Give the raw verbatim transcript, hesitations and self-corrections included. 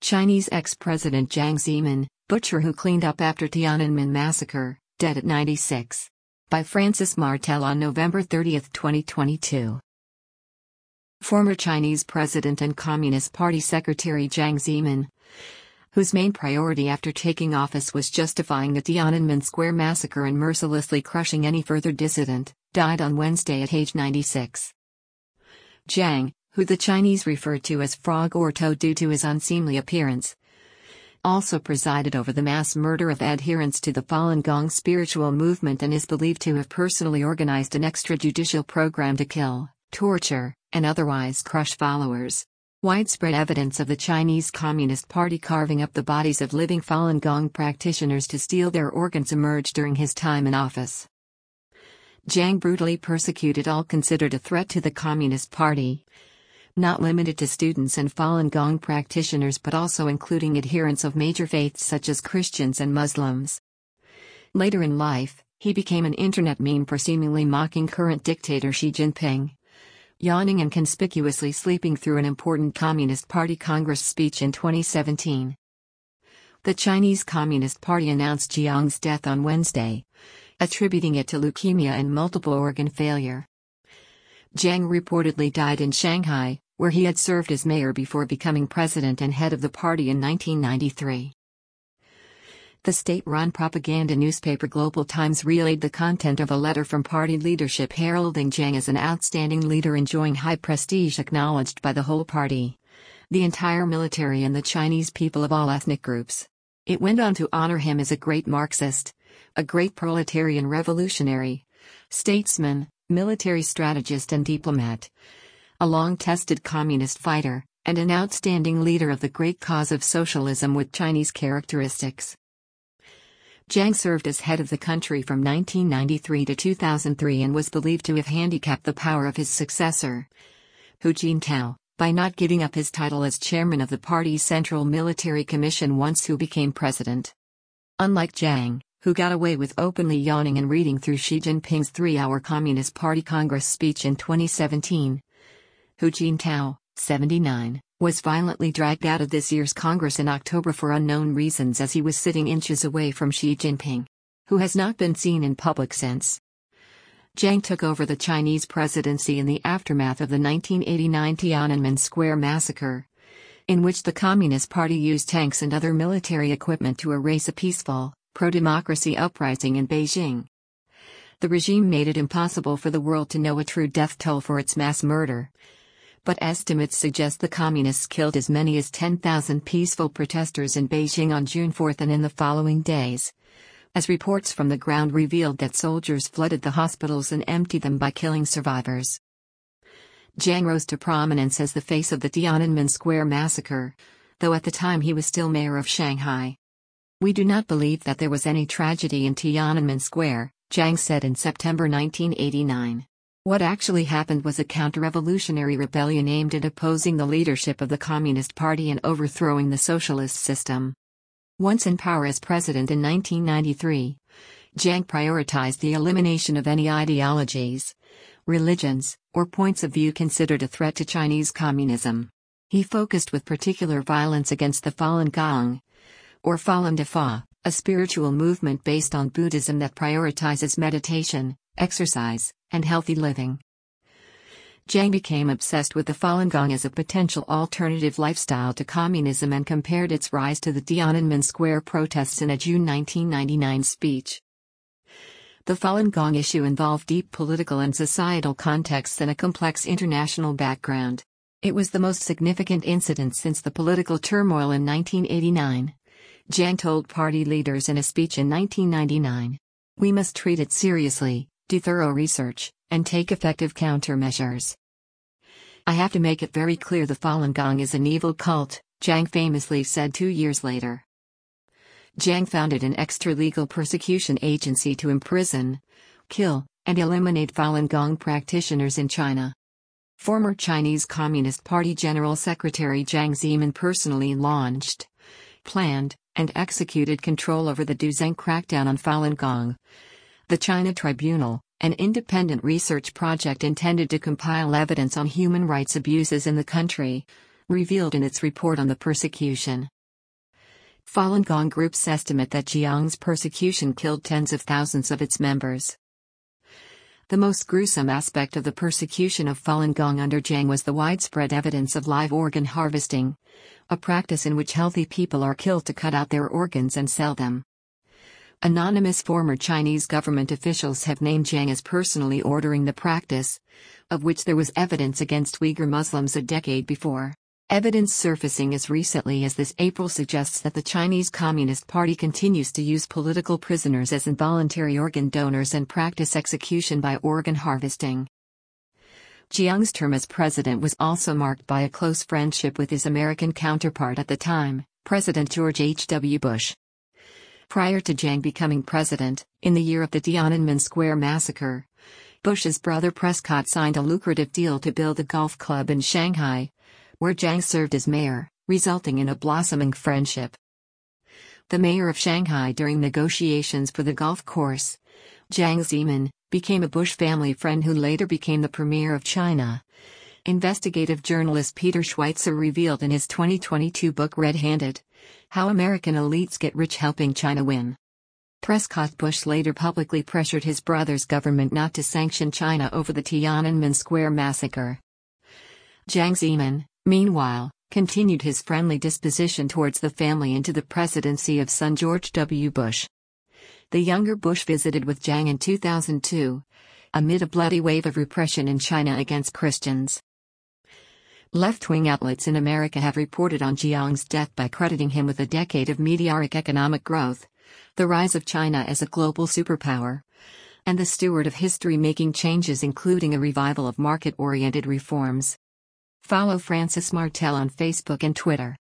Chinese ex-president Jiang Zemin, butcher who cleaned up after Tiananmen massacre, dead at ninety-six. By Francis Martel on November thirtieth, twenty twenty-two. Former Chinese President and Communist Party Secretary Jiang Zemin, whose main priority after taking office was justifying the Tiananmen Square massacre and mercilessly crushing any further dissident, died on Wednesday at age ninety-six. Jiang, who the Chinese referred to as Frog or Toad due to his unseemly appearance, also presided over the mass murder of adherents to the Falun Gong spiritual movement and is believed to have personally organized an extrajudicial program to kill, torture, and otherwise crush followers. Widespread evidence of the Chinese Communist Party carving up the bodies of living Falun Gong practitioners to steal their organs emerged during his time in office. Jiang brutally persecuted all considered a threat to the Communist Party, not limited to students and Falun Gong practitioners but also including adherents of major faiths such as Christians and Muslims. Later in life, he became an internet meme for seemingly mocking current dictator Xi Jinping, yawning and conspicuously sleeping through an important Communist Party Congress speech in twenty seventeen. The Chinese Communist Party announced Jiang's death on Wednesday, attributing it to leukemia and multiple organ failure. Jiang reportedly died in Shanghai, where he had served as mayor before becoming president and head of the party in nineteen ninety-three. The state-run propaganda newspaper Global Times relayed the content of a letter from party leadership heralding Jiang as an outstanding leader enjoying high prestige acknowledged by the whole party, the entire military and the Chinese people of all ethnic groups. It went on to honor him as a great Marxist, a great proletarian revolutionary, statesman, military strategist and diplomat, a long-tested communist fighter, and an outstanding leader of the great cause of socialism with Chinese characteristics. Jiang served as head of the country from nineteen ninety-three to two thousand three and was believed to have handicapped the power of his successor, Hu Jintao, by not giving up his title as chairman of the party's Central Military Commission once Hu became president. Unlike Jiang, who got away with openly yawning and reading through Xi Jinping's three-hour Communist Party Congress speech in twenty seventeen, Hu Jintao, seventy-nine, was violently dragged out of this year's Congress in October for unknown reasons as he was sitting inches away from Xi Jinping, who has not been seen in public since. Jiang took over the Chinese presidency in the aftermath of the nineteen eighty-nine Tiananmen Square massacre, in which the Communist Party used tanks and other military equipment to erase a peaceful, pro-democracy uprising in Beijing. The regime made it impossible for the world to know a true death toll for its mass murder, but estimates suggest the communists killed as many as ten thousand peaceful protesters in Beijing on June fourth and in the following days, as reports from the ground revealed that soldiers flooded the hospitals and emptied them by killing survivors. Jiang rose to prominence as the face of the Tiananmen Square massacre, though at the time he was still mayor of Shanghai. "We do not believe that there was any tragedy in Tiananmen Square," Jiang said in September nineteen eighty-nine. "What actually happened was a counter-revolutionary rebellion aimed at opposing the leadership of the Communist Party and overthrowing the socialist system." Once in power as president in nineteen ninety-three, Jiang prioritized the elimination of any ideologies, religions, or points of view considered a threat to Chinese communism. He focused with particular violence against the Falun Gong, or Falun Dafa, a spiritual movement based on Buddhism that prioritizes meditation, exercise, and healthy living. Jiang became obsessed with the Falun Gong as a potential alternative lifestyle to communism and compared its rise to the Tiananmen Square protests in a June nineteen ninety-nine speech. The Falun Gong issue involved deep political and societal contexts and a complex international background. It was the most significant incident since the political turmoil in nineteen eighty-nine. Jiang told party leaders in a speech in nineteen ninety-nine, "We must treat it seriously, do thorough research, and take effective countermeasures. I have to make it very clear the Falun Gong is an evil cult," Jiang famously said two years later. Jiang founded an extra-legal persecution agency to imprison, kill, and eliminate Falun Gong practitioners in China. Former Chinese Communist Party General Secretary Jiang Zemin personally launched, planned, and executed control over the Duzheng crackdown on Falun Gong. The China Tribunal, an independent research project intended to compile evidence on human rights abuses in the country, revealed in its report on the persecution, Falun Gong groups estimate that Jiang's persecution killed tens of thousands of its members. The most gruesome aspect of the persecution of Falun Gong under Jiang was the widespread evidence of live organ harvesting, a practice in which healthy people are killed to cut out their organs and sell them. Anonymous former Chinese government officials have named Jiang as personally ordering the practice, of which there was evidence against Uyghur Muslims a decade before. Evidence surfacing as recently as this April suggests that the Chinese Communist Party continues to use political prisoners as involuntary organ donors and practice execution by organ harvesting. Jiang's term as president was also marked by a close friendship with his American counterpart at the time, President George H W Bush. Prior to Jiang becoming president, in the year of the Tiananmen Square massacre, Bush's brother Prescott signed a lucrative deal to build a golf club in Shanghai, where Jiang served as mayor, resulting in a blossoming friendship. The mayor of Shanghai during negotiations for the golf course, Jiang Zemin, became a Bush family friend who later became the premier of China. Investigative journalist Peter Schweitzer revealed in his twenty twenty-two book Red-Handed: How American Elites Get Rich Helping China Win. Prescott Bush later publicly pressured his brother's government not to sanction China over the Tiananmen Square massacre. Jiang Zemin, meanwhile, continued his friendly disposition towards the family into the presidency of son George W. Bush. The younger Bush visited with Jiang in two thousand two, amid a bloody wave of repression in China against Christians. Left-wing outlets in America have reported on Jiang's death by crediting him with a decade of meteoric economic growth, the rise of China as a global superpower, and the steward of history making changes including a revival of market-oriented reforms. Follow Francis Martel on Facebook and Twitter.